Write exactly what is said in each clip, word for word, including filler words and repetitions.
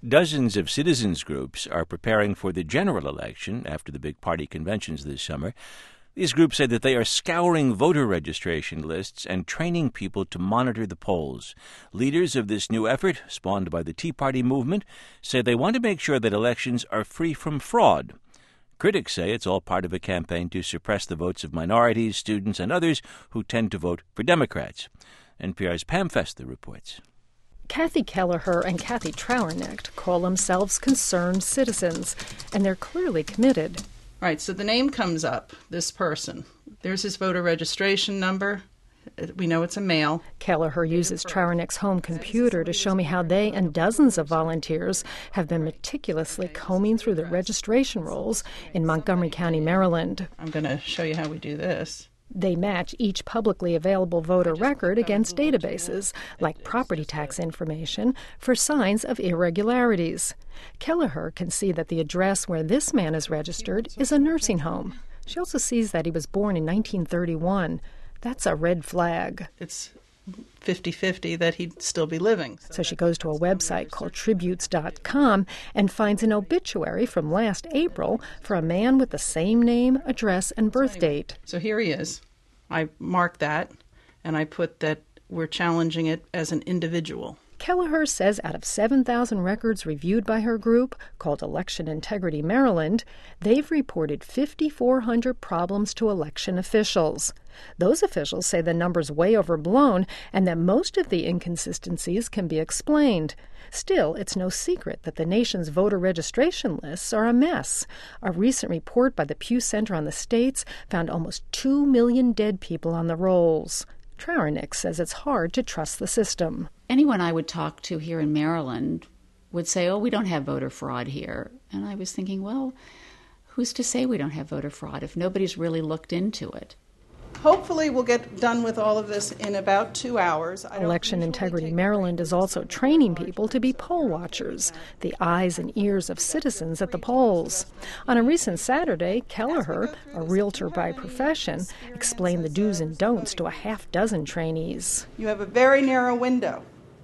Dozens of citizens groups are preparing for the general election after the big party conventions this summer. These groups say that they are scouring voter registration lists and training people to monitor the polls. Leaders of this new effort, spawned by the Tea Party movement, say they want to make sure that elections are free from fraud. Critics say it's all part of a campaign to suppress the votes of minorities, students, and others who tend to vote for Democrats. N P R's Pam Festa reports. Kathy Kelleher and Kathy Trauernicht call themselves concerned citizens, and they're clearly committed. Right, so the name comes up, this person. There's his voter registration number. We know it's a male. Kelleher uses Trauernicht's home computer to show me how they and dozens of volunteers have been meticulously combing through the registration rolls in Montgomery County, Maryland. I'm going to show you how we do this. They match each publicly available voter record against databases, like property tax information, for signs of irregularities. Kelleher can see that the address where this man is registered is a nursing home. She also sees that he was born in nineteen thirty-one. That's a red flag. It's fifty-fifty that he'd still be living. So she goes to a website called tributes dot com and finds an obituary from last April for a man with the same name, address, and birth date. So here he is. I marked that, and I put that we're challenging it as an individual. Kelleher says out of seven thousand records reviewed by her group, called Election Integrity Maryland, they've reported five thousand four hundred problems to election officials. Those officials say the number's way overblown and that most of the inconsistencies can be explained. Still, it's no secret that the nation's voter registration lists are a mess. A recent report by the Pew Center on the States found almost two million dead people on the rolls. Trauernicht says it's hard to trust the system. Anyone I would talk to here in Maryland would say, oh, we don't have voter fraud here. And I was thinking, well, who's to say we don't have voter fraud if nobody's really looked into it? Hopefully we'll get done with all of this in about two hours. Election Integrity Maryland is also training people to be poll watchers, the eyes and ears of citizens at the polls. On a recent Saturday, Kelleher, a realtor by profession, explained the do's and don'ts to a half dozen trainees. You have a very narrow window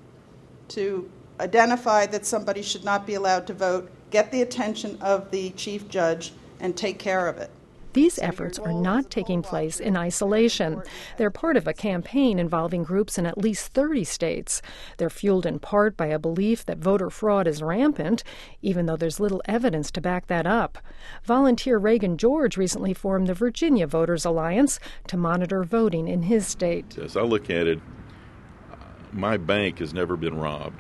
to identify that somebody should not be allowed to vote, get the attention of the chief judge, and take care of it. These efforts are not taking place in isolation. They're part of a campaign involving groups in at least thirty states. They're fueled in part by a belief that voter fraud is rampant, even though there's little evidence to back that up. Volunteer Reagan George recently formed the Virginia Voters Alliance to monitor voting in his state. As I look at it, my bank has never been robbed,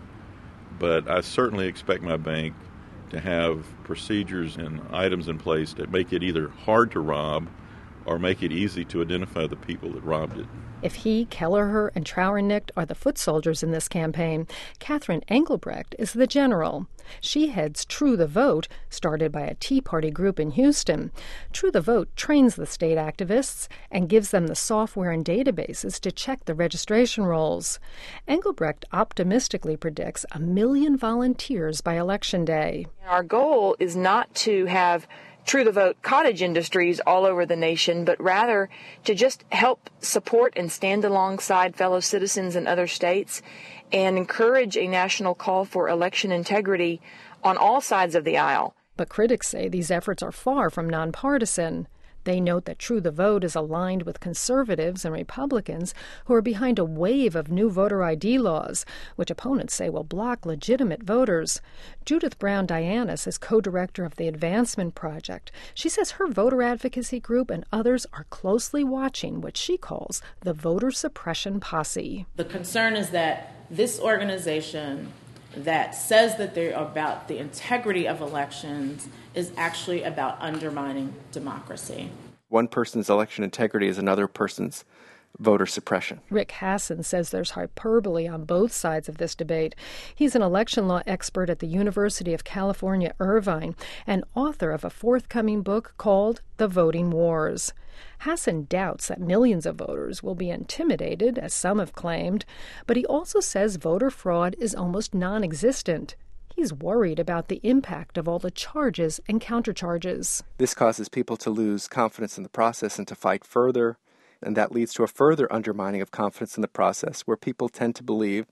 but I certainly expect my bank to have procedures and items in place that make it either hard to rob or make it easy to identify the people that robbed it. If he, Kelleher, and Trauernicht are the foot soldiers in this campaign, Catherine Engelbrecht is the general. She heads True the Vote, started by a Tea Party group in Houston. True the Vote trains the state activists and gives them the software and databases to check the registration rolls. Engelbrecht optimistically predicts a million volunteers by Election Day. Our goal is not to have True the Vote cottage industries all over the nation, but rather to just help support and stand alongside fellow citizens in other states and encourage a national call for election integrity on all sides of the aisle. But critics say these efforts are far from nonpartisan. They note that True the Vote is aligned with conservatives and Republicans who are behind a wave of new voter I D laws, which opponents say will block legitimate voters. Judith Brown-Dianis is co-director of the Advancement Project. She says her voter advocacy group and others are closely watching what she calls the voter suppression posse. The concern is that this organization that says that they're about the integrity of elections is actually about undermining democracy. One person's election integrity is another person's voter suppression. Rick Hasson says there's hyperbole on both sides of this debate. He's an election law expert at the University of California, Irvine, and author of a forthcoming book called The Voting Wars. Hasson doubts that millions of voters will be intimidated, as some have claimed, but he also says voter fraud is almost non-existent. He's worried about the impact of all the charges and countercharges. This causes people to lose confidence in the process and to fight further, and that leads to a further undermining of confidence in the process, where people tend to believe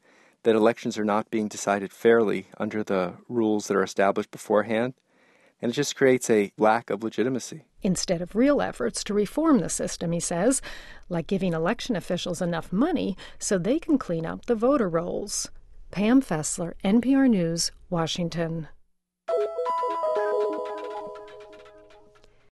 that elections are not being decided fairly under the rules that are established beforehand, and it just creates a lack of legitimacy. Instead of real efforts to reform the system, he says, like giving election officials enough money so they can clean up the voter rolls. Pam Fessler, N P R News, Washington.